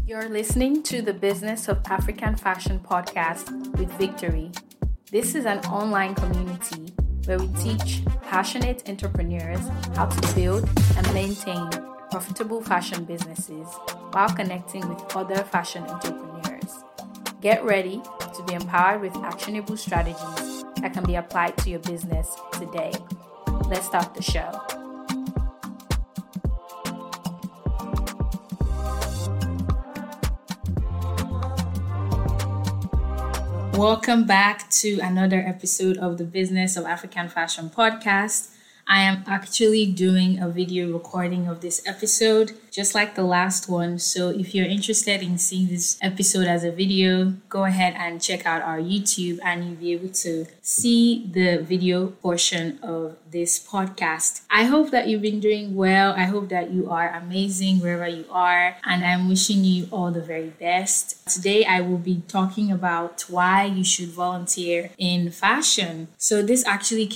You're listening to the Business of African Fashion podcast with Victory. This is an online community where we teach passionate entrepreneurs how to build and maintain profitable fashion businesses while connecting with other fashion entrepreneurs. Get ready to be empowered with actionable strategies that can be applied to your business today. Let's start the show. Welcome back to another episode of the Business of African Fashion podcast. I am actually doing a video recording of this episode, just like the last one. So if you're interested in seeing this episode as a video, go ahead and check out our YouTube and you'll be able to see the video portion of this podcast. I hope that you've been doing well. I hope that you are amazing wherever you are. And I'm wishing you all the very best. Today, I will be talking about why you should volunteer in fashion. So this episode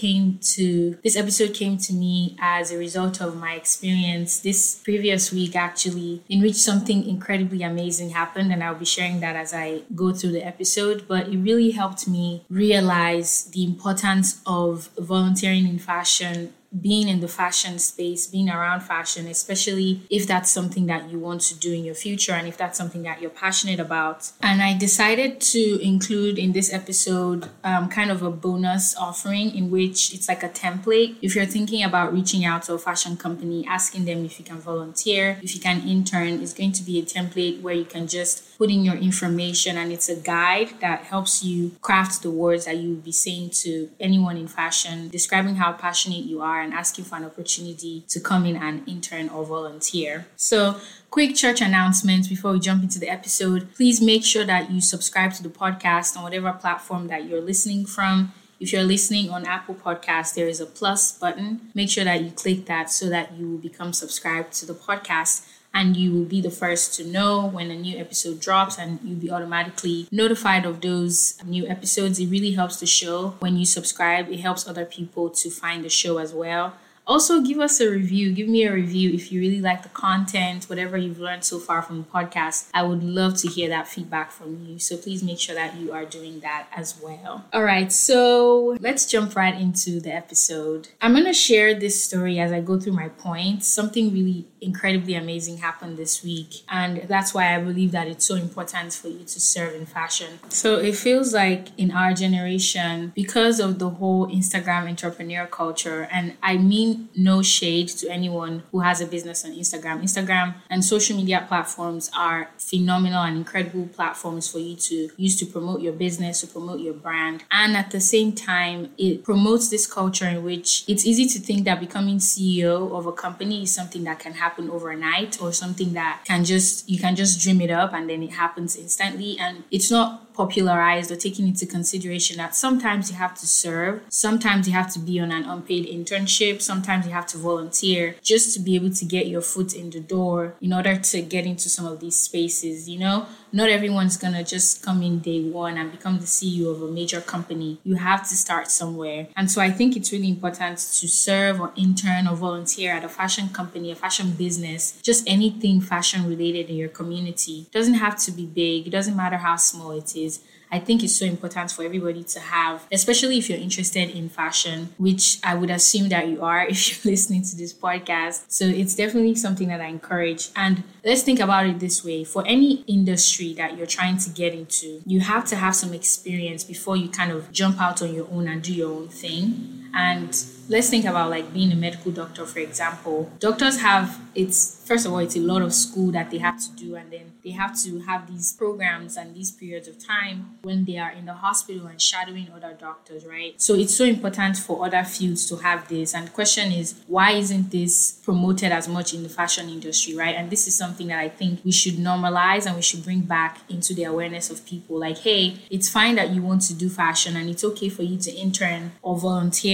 came to me as a result of my experience this previous week, actually, in which something incredibly amazing happened. And I'll be sharing that as I go through the episode. But it really helped me realize the importance of volunteering in fashion, being in the fashion space, being around fashion, especially if that's something that you want to do in your future and if that's something that you're passionate about. And I decided to include in this episode kind of a bonus offering in which it's like a template. If you're thinking about reaching out to a fashion company, asking them if you can volunteer, if you can intern, it's going to be a template where you can just put in your information, and it's a guide that helps you craft the words that you will be saying to anyone in fashion, describing how passionate you are and asking for an opportunity to come in and intern or volunteer. So, quick church announcements before we jump into the episode. Please make sure that you subscribe to the podcast on whatever platform that you're listening from. If you're listening on Apple Podcasts, there is a plus button. Make sure that you click that so that you will become subscribed to the podcast and you will be the first to know when a new episode drops, and you'll be automatically notified of those new episodes. It really helps the show when you subscribe. It helps other people to find the show as well. Also, give us a review. Give me a review if you really like the content, whatever you've learned so far from the podcast. I would love to hear that feedback from you. So please make sure that you are doing that as well. All right, so let's jump right into the episode. I'm going to share this story as I go through my points. Something really incredibly amazing happened this week, and that's why I believe that it's so important for you to serve in fashion. So it feels like in our generation, because of the whole Instagram entrepreneur culture, and I mean no shade to anyone who has a business on Instagram. Instagram and social media platforms are phenomenal and incredible platforms for you to use to promote your business, to promote your brand. And at the same time, it promotes this culture in which it's easy to think that becoming CEO of a company is something that can happen overnight, or something that you can just dream it up and then it happens instantly. And it's not popularized or taking into consideration that sometimes you have to serve, sometimes you have to be on an unpaid internship, sometimes you have to volunteer just to be able to get your foot in the door in order to get into some of these spaces. You know, not everyone's gonna just come in day one and become the CEO of a major company. You have to start somewhere. And so I think it's really important to serve or intern or volunteer at a fashion company, a fashion business, just anything fashion related in your community. It doesn't have to be big. It doesn't matter how small it is. I think it's so important for everybody to have, especially if you're interested in fashion, which I would assume that you are if you're listening to this podcast. So it's definitely something that I encourage. And let's think about it this way. For any industry that you're trying to get into, you have to have some experience before you kind of jump out on your own and do your own thing. And let's think about like being a medical doctor, for example. Doctors first of all, it's a lot of school that they have to do, and then they have to have these programs and these periods of time when they are in the hospital and shadowing other doctors, right? So it's so important for other fields to have this. And the question is, why isn't this promoted as much in the fashion industry, right? And this is something that I think we should normalize and we should bring back into the awareness of people. Like, hey, it's fine that you want to do fashion and it's okay for you to intern or volunteer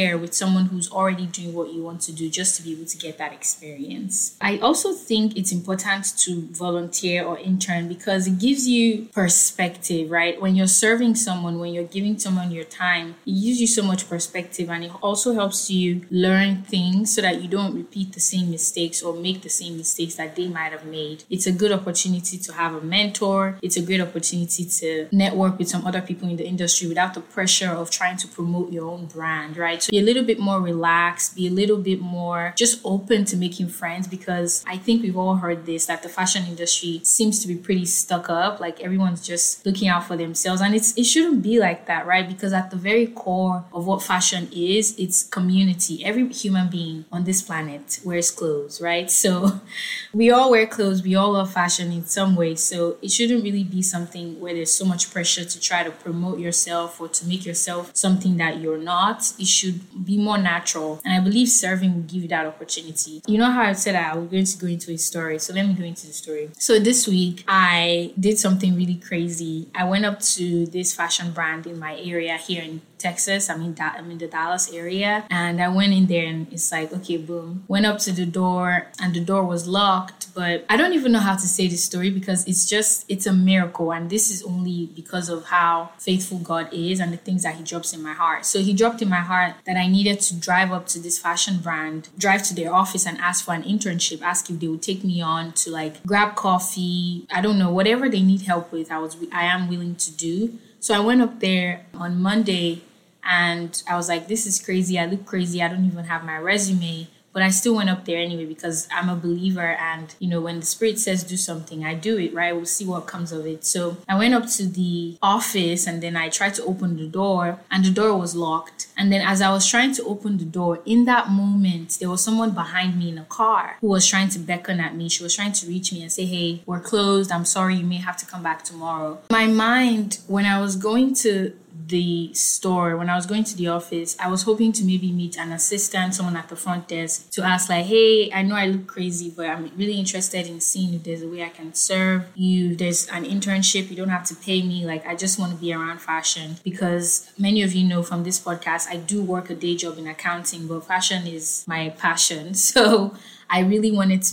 volunteer with someone who's already doing what you want to do just to be able to get that experience. I also think it's important to volunteer or intern because it gives you perspective, right? When you're serving someone, when you're giving someone your time, it gives you so much perspective, and it also helps you learn things so that you don't repeat the same mistakes or make the same mistakes that they might have made. It's a good opportunity to have a mentor. It's a great opportunity to network with some other people in the industry without the pressure of trying to promote your own brand, right? So be a little bit more relaxed, be a little bit more just open to making friends, because I think we've all heard this, that the fashion industry seems to be pretty stuck up. Like everyone's just looking out for themselves, and it shouldn't be like that, right? Because at the very core of what fashion is, it's community. Every human being on this planet wears clothes, right? So we all wear clothes, we all love fashion in some way. So it shouldn't really be something where there's so much pressure to try to promote yourself or to make yourself something that you're not. It should be more natural. And I believe serving will give you that opportunity. You know how I said I was going to go into a story. So let me go into the story. So this week, I did something really crazy. I went up to this fashion brand in my area here in Texas. I'm in the Dallas area, and I went in there and it's like, okay, boom. Went up to the door and the door was locked, but I don't even know how to say this story because it's a miracle, and this is only because of how faithful God is and the things that he drops in my heart. So he dropped in my heart that I needed to drive up to this fashion brand, drive to their office and ask for an internship, ask if they would take me on to like grab coffee, I don't know, whatever they need help with, I am willing to do. So I went up there on Monday and I was like, this is crazy. I look crazy. I don't even have my resume. But I still went up there anyway because I'm a believer, and when the Spirit says do something, I do it, right? We'll see what comes of it. So I went up to the office and then I tried to open the door and the door was locked. And then as I was trying to open the door, in that moment, there was someone behind me in a car who was trying to beckon at me. She was trying to reach me and say, hey, we're closed. I'm sorry, you may have to come back tomorrow. My mind, when I was going to the store, when I was going to the office, I was hoping to maybe meet an assistant, someone at the front desk, to ask like, hey, I know I look crazy, but I'm really interested in seeing if there's a way I can serve you. There's an internship. You don't have to pay me. Like, I just want to be around fashion, because many of you know from this podcast, I do work a day job in accounting, but fashion is my passion. So I really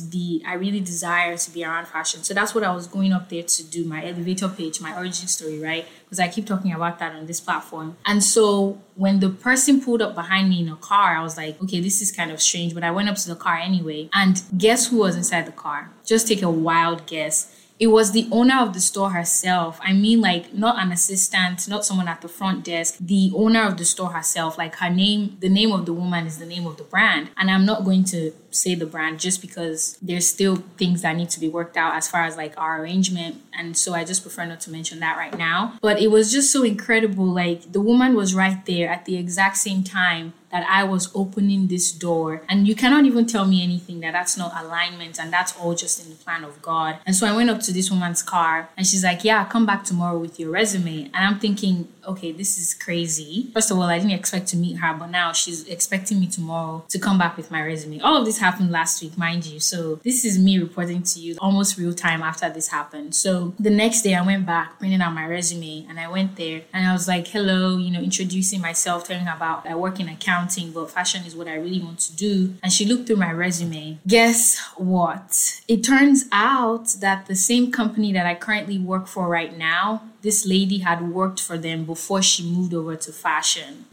desire to be around fashion. So that's what I was going up there to do, my elevator pitch, my origin story, right? Because I keep talking about that on this platform. And so when the person pulled up behind me in a car, I was like, okay, this is kind of strange, but I went up to the car anyway. And guess who was inside the car? Just take a wild guess. It was the owner of the store herself. I mean, like, not an assistant, not someone at the front desk, the owner of the store herself. Like, her name, the name of the woman is the name of the brand. And I'm not going to say the brand just because there's still things that need to be worked out as far as like our arrangement. And so I just prefer not to mention that right now. But it was just so incredible. Like, the woman was right there at the exact same time that I was opening this door. And you cannot even tell me anything that's not alignment, and that's all just in the plan of God. And so I went up to this woman's car and she's like, yeah, come back tomorrow with your resume. And I'm thinking, okay, this is crazy. First of all, I didn't expect to meet her, but now she's expecting me tomorrow to come back with my resume. All of this happened last week, mind you. So this is me reporting to you almost real time after this happened. So the next day I went back, printing out my resume, and I went there and I was like, hello, introducing myself, telling her about I work in accounting, but fashion is what I really want to do. And she looked through my resume. Guess what? It turns out that the same company that I currently work for right now, this lady had worked for them before she moved over to fashion.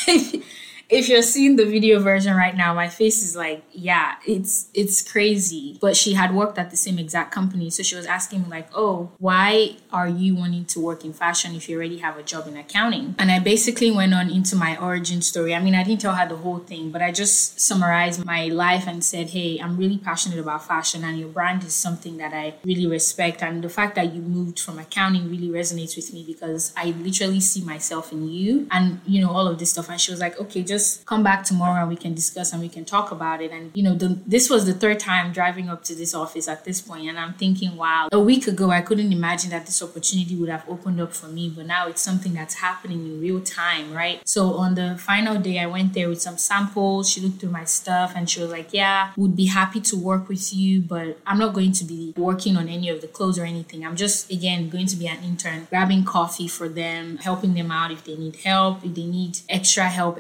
If you're seeing the video version right now, my face is like, yeah, it's crazy. But she had worked at the same exact company. So she was asking me like, oh, why are you wanting to work in fashion if you already have a job in accounting? And I basically went on into my origin story. I mean, I didn't tell her the whole thing, but I just summarized my life and said, hey, I'm really passionate about fashion and your brand is something that I really respect. And the fact that you moved from accounting really resonates with me because I literally see myself in you and, all of this stuff. And she was like, okay, just come back tomorrow and we can discuss and we can talk about it. And, this was the third time driving up to this office at this point. And I'm thinking, wow, a week ago, I couldn't imagine that this opportunity would have opened up for me. But now it's something that's happening in real time, right? So on the final day, I went there with some samples. She looked through my stuff and she was like, yeah, would be happy to work with you, but I'm not going to be working on any of the clothes or anything. I'm just, again, going to be an intern, grabbing coffee for them, helping them out if they need help, if they need extra help, and just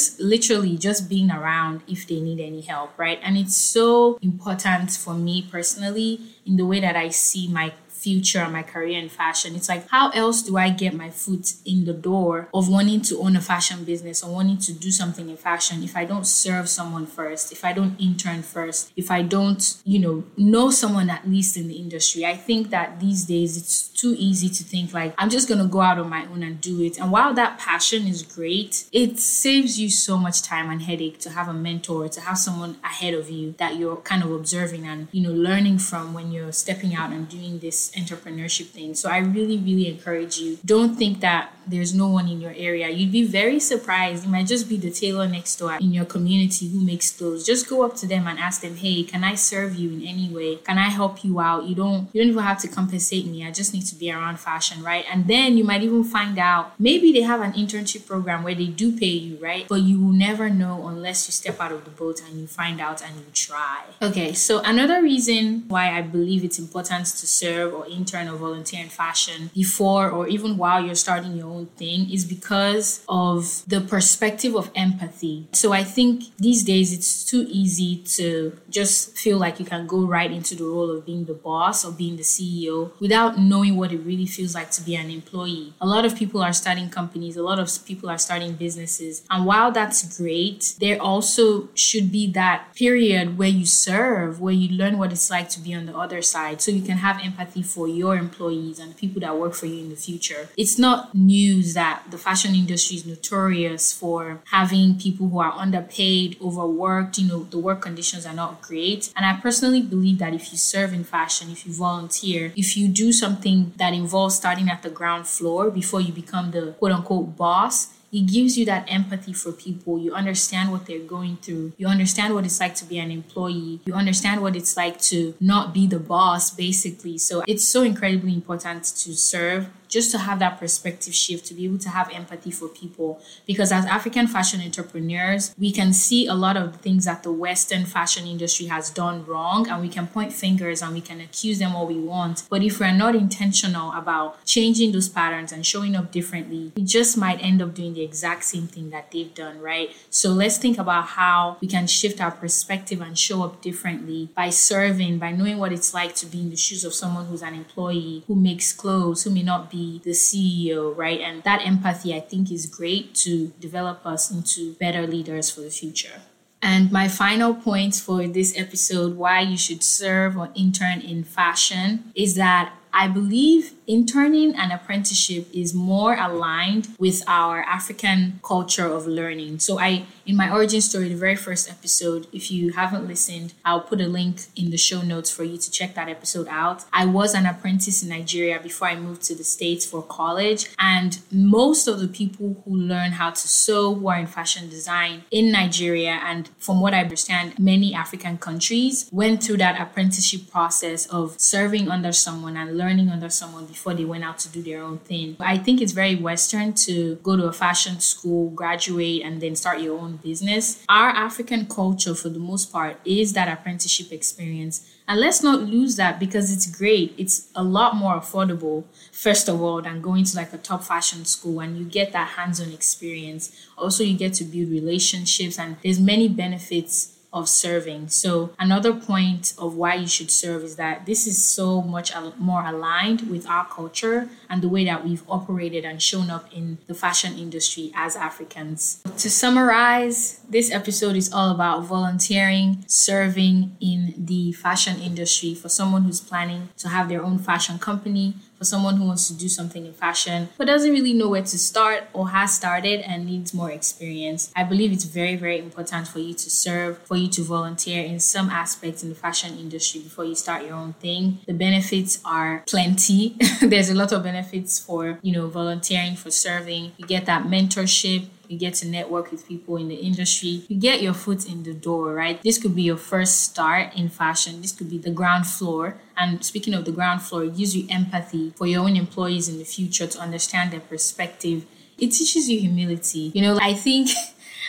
just literally just being around if they need any help, right? And it's so important for me personally in the way that I see my future and my career in fashion. It's like, how else do I get my foot in the door of wanting to own a fashion business or wanting to do something in fashion if I don't serve someone first, if I don't intern first, if I don't, know someone at least in the industry? I think that these days it's too easy to think like, I'm just going to go out on my own and do it. And while that passion is great, it saves you so much time and headache to have a mentor, to have someone ahead of you that you're kind of observing and, learning from when you're stepping out and doing this entrepreneurship thing. So I really, really encourage you. Don't think that there's no one in your area. You'd be very surprised. It might just be the tailor next door in your community who makes clothes. Just go up to them and ask them, hey, can I serve you in any way? Can I help you out? You don't even have to compensate me. I just need to be around fashion, right? And then you might even find out maybe they have an internship program where they do pay you, right? But you will never know unless you step out of the boat and you find out and you try. Okay, so another reason why I believe it's important to serve or intern or volunteer in fashion before or even while you're starting your own thing is because of the perspective of empathy. So I think these days it's too easy to just feel like you can go right into the role of being the boss or being the CEO without knowing what it really feels like to be an employee. A lot of people are starting companies, a lot of people are starting businesses. And while that's great, there also should be that period where you serve, where you learn what it's like to be on the other side so you can have empathy for your employees and the people that work for you in the future. It's not news that the fashion industry is notorious for having people who are underpaid, overworked, the work conditions are not great. And I personally believe that if you serve in fashion, if you volunteer, if you do something that involves starting at the ground floor before you become the quote unquote boss, it gives you that empathy for people. You understand what they're going through. You understand what it's like to be an employee. You understand what it's like to not be the boss, basically. So it's so incredibly important to serve, just to have that perspective shift, to be able to have empathy for people. Because as African fashion entrepreneurs, we can see a lot of the things that the Western fashion industry has done wrong, and we can point fingers and we can accuse them all we want. But if we're not intentional about changing those patterns and showing up differently, we just might end up doing the exact same thing that they've done, right? So let's think about how we can shift our perspective and show up differently by serving, by knowing what it's like to be in the shoes of someone who's an employee, who makes clothes, who may not be the CEO, right? And that empathy, I think, is great to develop us into better leaders for the future. And my final point for this episode, why you should serve or intern in fashion, is that I believe interning and apprenticeship is more aligned with our African culture of learning. So in my origin story, the very first episode, if you haven't listened, I'll put a link in the show notes for you to check that episode out. I was an apprentice in Nigeria before I moved to the States for college. And most of the people who learn how to sew, who are in fashion design in Nigeria, and from what I understand, many African countries went through that apprenticeship process of serving under someone and learning under someone before they went out to do their own thing. I think it's very Western to go to a fashion school, graduate, and then start your own business. Our African culture, for the most part, is that apprenticeship experience. And let's not lose that because it's great. It's a lot more affordable, first of all, than going to like a top fashion school, and you get that hands-on experience. Also, you get to build relationships, and there's many benefits of serving. So another point of why you should serve is that this is so much more aligned with our culture and the way that we've operated and shown up in the fashion industry as Africans. To summarize, this episode is all about volunteering, serving in the fashion industry for someone who's planning to have their own fashion company, for someone who wants to do something in fashion but doesn't really know where to start or has started and needs more experience. I believe it's very, very important for you to serve, for you to volunteer in some aspects in the fashion industry before you start your own thing. The benefits are plenty. There's a lot of benefits for, volunteering, for serving. You get that mentorship. You get to network with people in the industry. You get your foot in the door, right? This could be your first start in fashion. This could be the ground floor. And speaking of the ground floor, it gives you empathy for your own employees in the future to understand their perspective. It teaches you humility. I think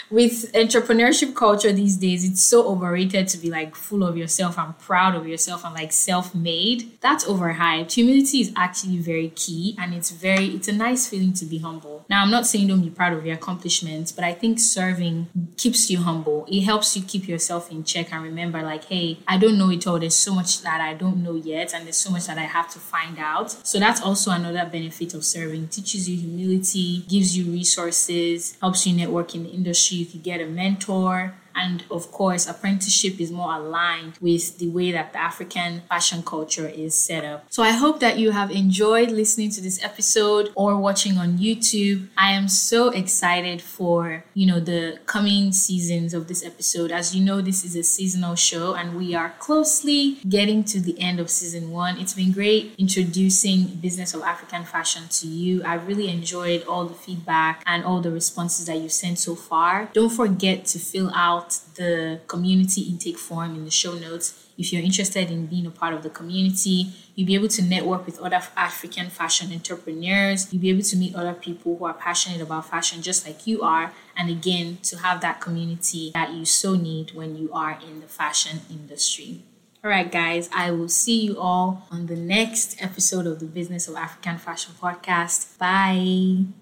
With entrepreneurship culture these days, it's so overrated to be like full of yourself and proud of yourself and like self-made. That's overhyped. Humility is actually very key, and it's a nice feeling to be humble. Now, I'm not saying don't be proud of your accomplishments, but I think serving keeps you humble. It helps you keep yourself in check and remember like, hey, I don't know it all. There's so much that I don't know yet, and there's so much that I have to find out. So that's also another benefit of serving. It teaches you humility, gives you resources, helps you network in the industry. You could get a mentor. And of course, apprenticeship is more aligned with the way that the African fashion culture is set up. So I hope that you have enjoyed listening to this episode or watching on YouTube. I am so excited for, the coming seasons of this episode. As you know, this is a seasonal show and we are closely getting to the end of season 1. It's been great introducing Business of African Fashion to you. I've really enjoyed all the feedback and all the responses that you've sent so far. Don't forget to fill out the community intake form in the show notes. If you're interested in being a part of the community, you'll be able to network with other African fashion entrepreneurs. You'll be able to meet other people who are passionate about fashion just like you are. And again, to have that community that you so need when you are in the fashion industry. All right, guys, I will see you all on the next episode of the Business of African Fashion podcast. Bye.